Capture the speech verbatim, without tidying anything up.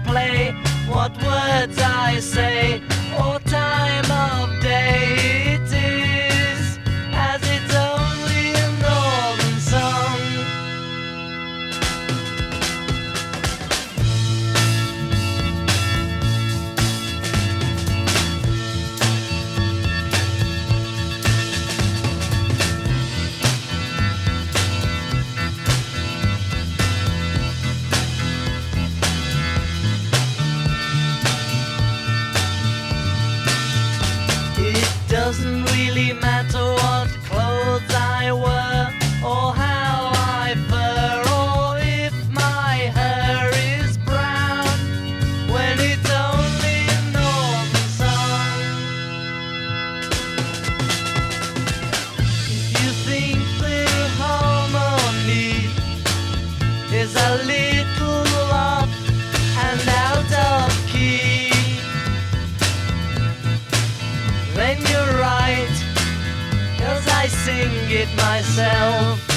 play, what words I say, or time of day it is, as it's only a northern song. Doesn't really matter what clothes I wear, or how I fur, or if my hair is brown, when it's only a northern song. If you think the harmony is a little off and out of key, then you're right, 'cause I sing it myself.